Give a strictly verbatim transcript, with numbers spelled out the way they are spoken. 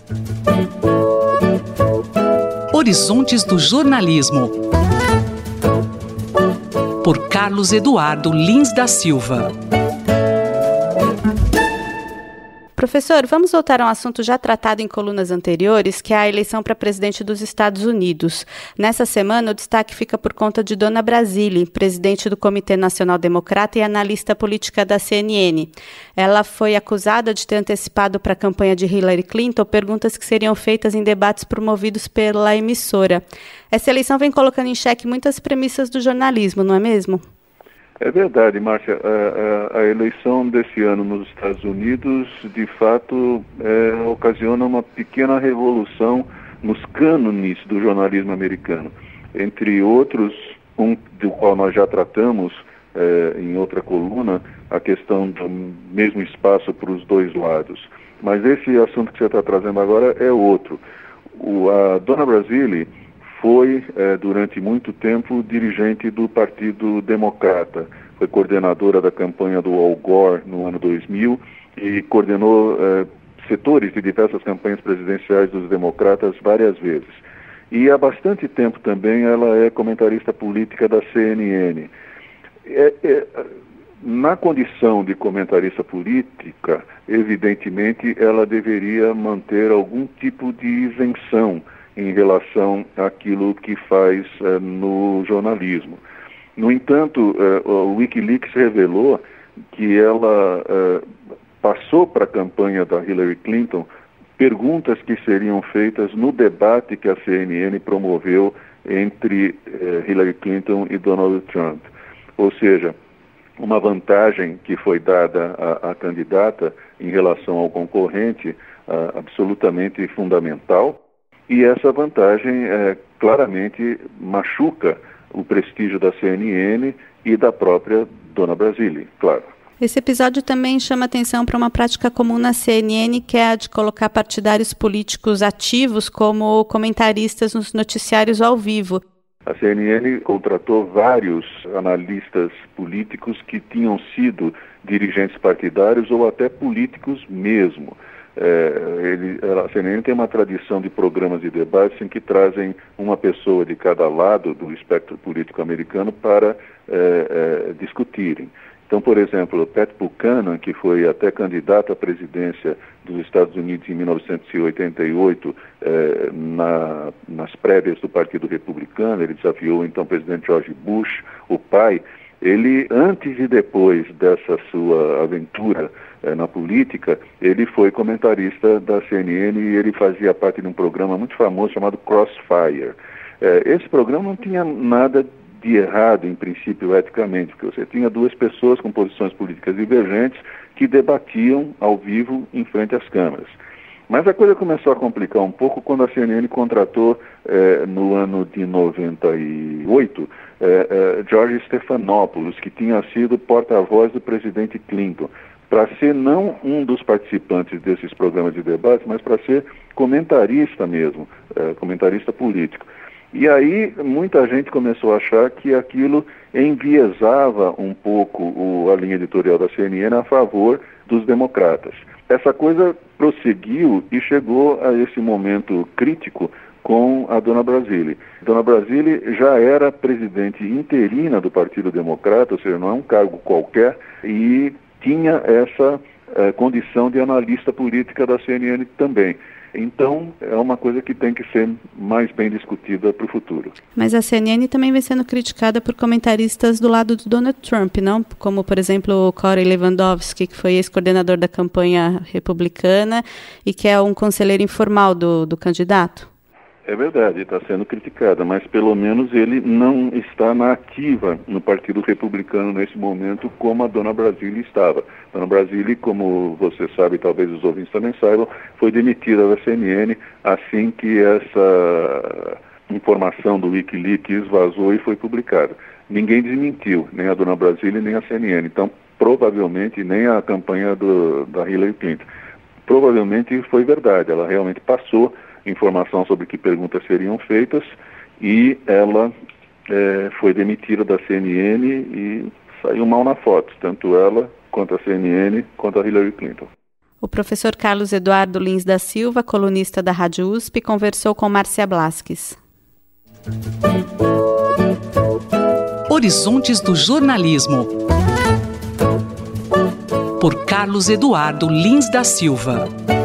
Horizontes do Jornalismo, por Carlos Eduardo Lins da Silva. Professor, vamos voltar a um assunto já tratado em colunas anteriores, que é a eleição para presidente dos Estados Unidos. Nessa semana, o destaque fica por conta de Dona Brasile, presidente do Comitê Nacional Democrata e analista política da C N N. Ela foi acusada de ter antecipado para a campanha de Hillary Clinton perguntas que seriam feitas em debates promovidos pela emissora. Essa eleição vem colocando em xeque muitas premissas do jornalismo, não é mesmo? É verdade, Márcia. A, a, a eleição desse ano nos Estados Unidos, de fato, é, ocasiona uma pequena revolução nos cânones do jornalismo americano. Entre outros, um do qual nós já tratamos é, em outra coluna, a questão do mesmo espaço para os dois lados. Mas esse assunto que você está trazendo agora é outro. O, a Dona Brasile foi, eh, durante muito tempo, dirigente do Partido Democrata. Foi coordenadora da campanha do Al Gore no ano dois mil e coordenou eh, setores de diversas campanhas presidenciais dos democratas várias vezes. E há bastante tempo também ela é comentarista política da C N N. É, é, na condição de comentarista política, evidentemente, ela deveria manter algum tipo de isenção em relação àquilo que faz uh, no jornalismo. No entanto, uh, o Wikileaks revelou que ela uh, passou para a campanha da Hillary Clinton perguntas que seriam feitas no debate que a C N N promoveu entre uh, Hillary Clinton e Donald Trump. Ou seja, uma vantagem que foi dada à, à candidata em relação ao concorrente, uh, absolutamente fundamental. E essa vantagem é, claramente machuca o prestígio da C N N e da própria Dona Brasile, claro. Esse episódio também chama atenção para uma prática comum na C N N, que é a de colocar partidários políticos ativos como comentaristas nos noticiários ao vivo. A C N N contratou vários analistas políticos que tinham sido dirigentes partidários ou até políticos mesmo. É, ele, a C N N tem uma tradição de programas de debates em que trazem uma pessoa de cada lado do espectro político americano para é, é, discutirem. Então, por exemplo, Pat Buchanan, que foi até candidato à presidência dos Estados Unidos em mil novecentos e oitenta e oito, é, na, nas prévias do Partido Republicano, ele desafiou então o presidente George Bush, o pai. Ele, antes e depois dessa sua aventura eh, na política, ele foi comentarista da C N N e ele fazia parte de um programa muito famoso chamado Crossfire. Eh, esse programa não tinha nada de errado, em princípio, eticamente, porque você tinha duas pessoas com posições políticas divergentes que debatiam ao vivo em frente às câmeras. Mas a coisa começou a complicar um pouco quando a C N N contratou, eh, no ano de noventa e oito, eh, eh, George Stephanopoulos, que tinha sido porta-voz do presidente Clinton, para ser não um dos participantes desses programas de debate, mas para ser comentarista mesmo, eh, comentarista político. E aí muita gente começou a achar que aquilo enviesava um pouco o, a linha editorial da C N N a favor dos democratas. Essa coisa prosseguiu e chegou a esse momento crítico com a Dona Brasile. Dona Brasile já era presidente interina do Partido Democrata, ou seja, não é um cargo qualquer, e tinha essa eh, condição de analista política da C N N também. Então, é uma coisa que tem que ser mais bem discutida para o futuro. Mas a C N N também vem sendo criticada por comentaristas do lado do Donald Trump, não? Como, por exemplo, o Corey Lewandowski, que foi ex-coordenador da campanha republicana e que é um conselheiro informal do, do candidato. É verdade, está sendo criticada, mas pelo menos ele não está na ativa no Partido Republicano nesse momento como a Dona Brasile estava. Dona Brasile, como você sabe, talvez os ouvintes também saibam, foi demitida da C N N assim que essa informação do Wikileaks vazou e foi publicada. Ninguém desmentiu, nem a Dona Brasile nem a C N N, então provavelmente nem a campanha do, da Hillary Clinton. Provavelmente foi verdade, ela realmente passou informação sobre que perguntas seriam feitas e ela é, foi demitida da C N N e saiu mal na foto, tanto ela quanto a C N N quanto a Hillary Clinton. O professor Carlos Eduardo Lins da Silva, colunista da Rádio U S P, conversou com Márcia Blasques. Horizontes do Jornalismo, por Carlos Eduardo Lins da Silva.